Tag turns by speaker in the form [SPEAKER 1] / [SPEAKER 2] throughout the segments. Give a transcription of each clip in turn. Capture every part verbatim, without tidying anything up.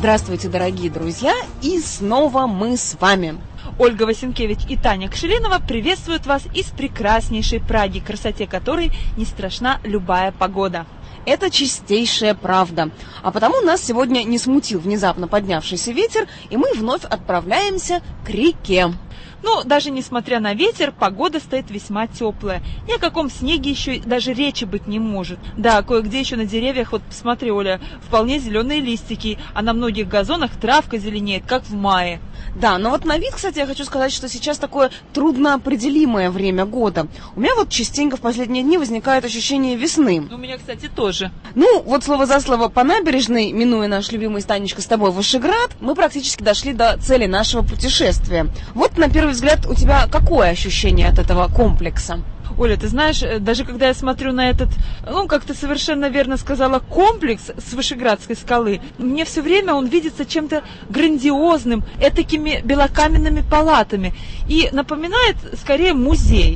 [SPEAKER 1] Здравствуйте, дорогие друзья, и снова мы с вами.
[SPEAKER 2] Ольга Васенкевич и Таня Кшеленова приветствуют вас из прекраснейшей Праги, красоте которой не страшна любая погода.
[SPEAKER 1] Это чистейшая правда. А потому нас сегодня не смутил внезапно поднявшийся ветер, и мы вновь отправляемся к реке.
[SPEAKER 2] Но даже несмотря на ветер, погода стоит весьма теплая. Ни о каком снеге еще даже речи быть не может. Да, кое-где еще на деревьях, вот посмотри, Оля, вполне зеленые листики, а на многих газонах травка зеленеет, как в мае.
[SPEAKER 1] Да, но вот на вид, кстати, я хочу сказать, что сейчас такое трудноопределимое время года. У меня вот частенько в последние дни возникает ощущение весны.
[SPEAKER 2] У меня, кстати, тоже.
[SPEAKER 1] Ну, вот слово за слово по набережной, минуя наш любимый, Танечка, с тобой Вышеград, мы практически дошли до цели нашего путешествия. Вот на первый взгляд у тебя какое ощущение от этого комплекса?
[SPEAKER 2] Оля, ты знаешь, даже когда я смотрю на этот, ну, как ты совершенно верно сказала, комплекс с Вышеградской скалы, мне все время он видится чем-то грандиозным, этакими белокаменными палатами и напоминает скорее музей.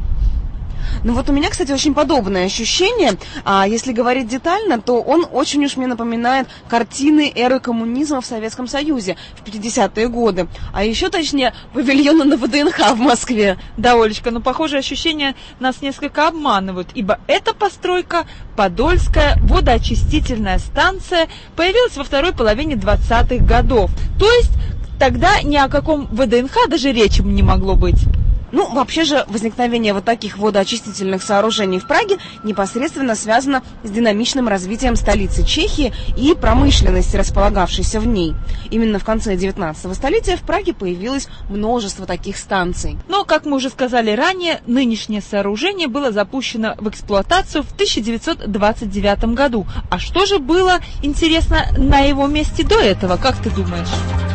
[SPEAKER 1] Ну вот у меня, кстати, очень подобное ощущение. А если говорить детально, то он очень уж мне напоминает картины эры коммунизма в Советском Союзе в пятидесятые годы. А еще точнее, павильоны на ВДНХ в Москве.
[SPEAKER 2] Да, Олечка, но похожие ощущения нас несколько обманывают, ибо эта постройка, Подольская водоочистительная станция, появилась во второй половине двадцатых годов. То есть тогда ни о каком ВДНХ даже речи не могло быть.
[SPEAKER 1] Ну, вообще же, возникновение вот таких водоочистительных сооружений в Праге непосредственно связано с динамичным развитием столицы Чехии и промышленности, располагавшейся в ней. Именно в конце девятнадцатого столетия в Праге появилось множество таких станций.
[SPEAKER 2] Но, как мы уже сказали ранее, нынешнее сооружение было запущено в эксплуатацию в тысяча девятьсот двадцать девятом году. А что же было, интересно, на его месте до этого, как ты думаешь?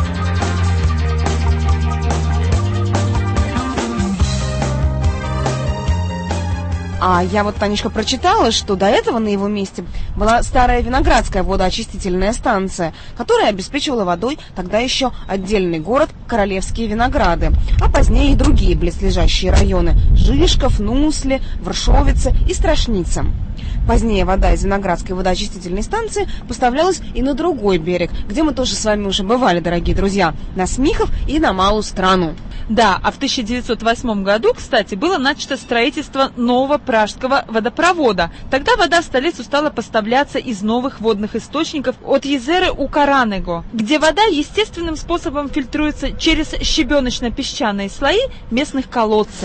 [SPEAKER 1] А я вот, Танечка, прочитала, что до этого на его месте была старая Виноградская водоочистительная станция, которая обеспечивала водой тогда еще отдельный город Королевские Винограды, а позднее и другие близлежащие районы – Жишков, Нусли, Вршовице и Страшница. Позднее вода из Виноградской водоочистительной станции поставлялась и на другой берег, где мы тоже с вами уже бывали, дорогие друзья, на Смихов и на Малую Страну.
[SPEAKER 2] Да, а в тысяча девятьсот восьмом году, кстати, было начато строительство нового пражского водопровода. Тогда вода в столицу стала поставляться из новых водных источников от Езеры у Каранего, где вода естественным способом фильтруется через щебеночно-песчаные слои местных колодцев.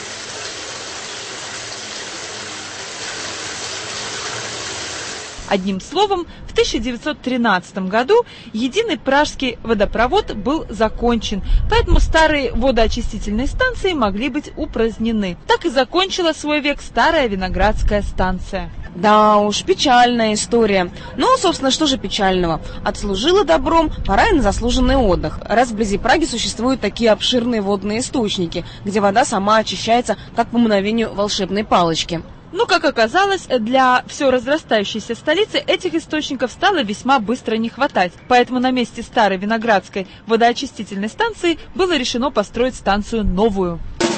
[SPEAKER 2] Одним словом, в тысяча девятьсот тринадцатом году единый пражский водопровод был закончен, поэтому старые водоочистительные станции могли быть упразднены. Так и закончила свой век старая Виноградская станция.
[SPEAKER 1] Да уж, печальная история. Ну, собственно, что же печального? Отслужила добром, пора и на заслуженный отдых. Раз вблизи Праги существуют такие обширные водные источники, где вода сама очищается, как по мгновению волшебной палочки.
[SPEAKER 2] Но, как оказалось, для все разрастающейся столицы этих источников стало весьма быстро не хватать. Поэтому на месте старой Виноградской водоочистительной станции было решено построить станцию новую.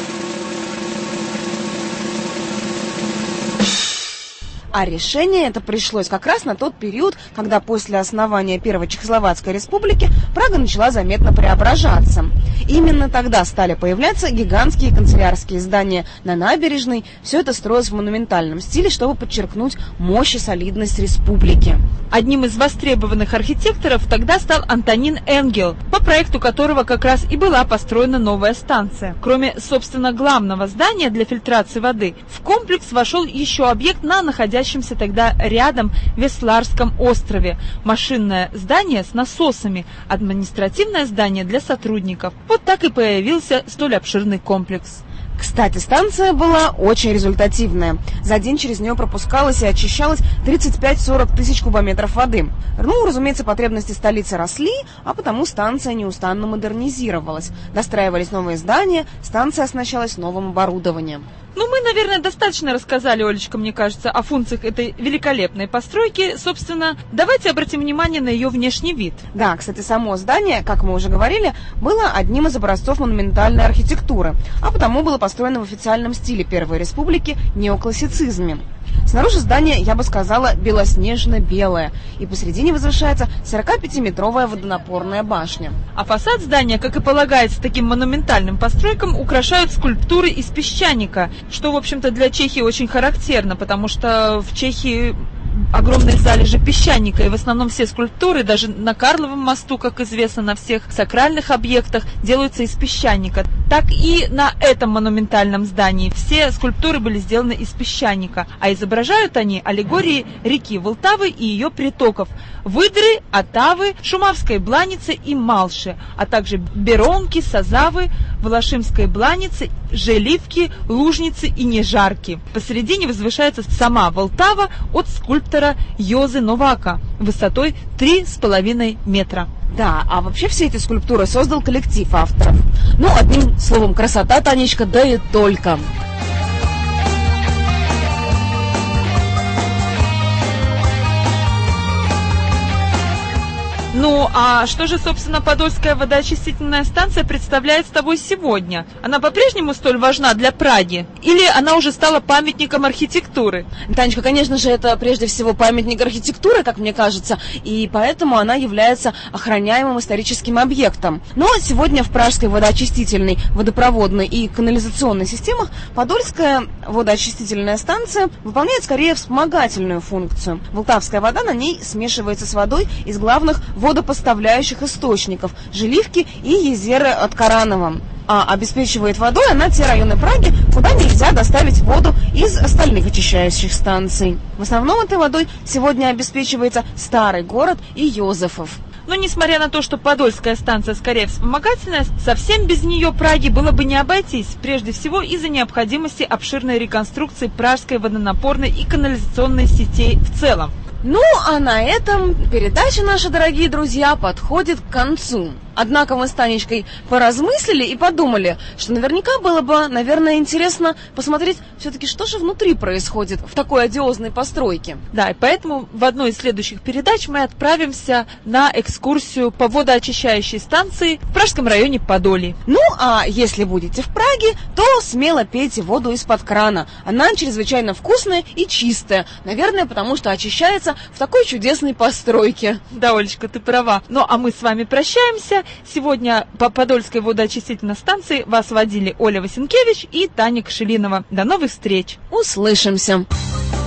[SPEAKER 1] А решение это пришлось как раз на тот период, когда после основания Первой Чехословацкой республики Прага начала заметно преображаться. Именно тогда стали появляться гигантские канцелярские здания на набережной. Все это строилось в монументальном стиле, чтобы подчеркнуть мощь и солидность республики.
[SPEAKER 2] Одним из востребованных архитекторов тогда стал Антонин Энгел, по проекту которого как раз и была построена новая станция. Кроме, собственно, главного здания для фильтрации воды, в комплекс вошел еще объект на находящемся тогда рядом Весларском острове. Машинное здание с насосами, административное здание для сотрудников. Вот так и появился столь обширный комплекс.
[SPEAKER 1] Кстати, станция была очень результативная. За день через нее пропускалось и очищалось тридцать пять-сорок тысяч кубометров воды. Ну, разумеется, потребности столицы росли, а потому станция неустанно модернизировалась. Достраивались новые здания, станция оснащалась новым оборудованием.
[SPEAKER 2] Ну, мы, наверное, достаточно рассказали, Олечка, мне кажется, о функциях этой великолепной постройки. Собственно, давайте обратим внимание на ее внешний вид.
[SPEAKER 1] Да, кстати, само здание, как мы уже говорили, было одним из образцов монументальной архитектуры, а потому было построено в официальном стиле Первой Республики неоклассицизме. Снаружи здание, я бы сказала, белоснежно-белое, и посередине возвышается сорокапятиметровая водонапорная башня.
[SPEAKER 2] А фасад здания, как и полагается таким монументальным постройкам, украшают скульптуры из песчаника, что, в общем-то, для Чехии очень характерно, потому что в Чехии огромные залежи песчаника, и в основном все скульптуры, даже на Карловом мосту, как известно, на всех сакральных объектах, делаются из песчаника. Так и на этом монументальном здании все скульптуры были сделаны из песчаника, а изображают они аллегории реки Волтавы и ее притоков – Выдры, Отавы, Шумавской Бланицы и Малши, а также Беронки, Сазавы, Волошимской Бланицы, Желивки, Лужницы и Нежарки. Посередине возвышается сама Волтава от скульптора Йозы Новака высотой три с половиной метра.
[SPEAKER 1] Да, а вообще все эти скульптуры создал коллектив авторов. Ну, одним словом, красота, Танечка, да и только.
[SPEAKER 2] Ну, а что же, собственно, Подольская водоочистительная станция представляет собой сегодня? Она по-прежнему столь важна для Праги? Или она уже стала памятником архитектуры?
[SPEAKER 1] Танечка, конечно же, это прежде всего памятник архитектуры, как мне кажется, и поэтому она является охраняемым историческим объектом. Но сегодня в Пражской водоочистительной, водопроводной и канализационной системах Подольская водоочистительная станция выполняет скорее вспомогательную функцию. Волтавская вода на ней смешивается с водой из главных водопоставляющих источников – Желивки и Езеры от Каранова. А обеспечивает водой она те районы Праги, куда нельзя доставить воду из остальных очищающих станций. В основном этой водой сегодня обеспечивается старый город и Йозефов.
[SPEAKER 2] Но несмотря на то, что Подольская станция скорее вспомогательная, совсем без нее Праге было бы не обойтись, прежде всего из-за необходимости обширной реконструкции пражской водонапорной и канализационной сетей в целом.
[SPEAKER 1] Ну, а на этом передача наша, дорогие друзья, подходит к концу. Однако мы с Танечкой поразмыслили и подумали, что наверняка было бы, наверное, интересно посмотреть все-таки, что же внутри происходит в такой одиозной постройке.
[SPEAKER 2] Да, и поэтому в одной из следующих передач мы отправимся на экскурсию по водоочищающей станции в Пражском районе Подолья.
[SPEAKER 1] Ну, а если будете в Праге, то смело пейте воду из-под крана. Она чрезвычайно вкусная и чистая. Наверное, потому что очищается в такой чудесной постройке.
[SPEAKER 2] Да, Олечка, ты права. Ну, а мы с вами прощаемся. Сегодня по Подольской водоочистительной станции вас водили Оля Васенкевич и Таня Кашелинова. До новых встреч!
[SPEAKER 1] Услышимся!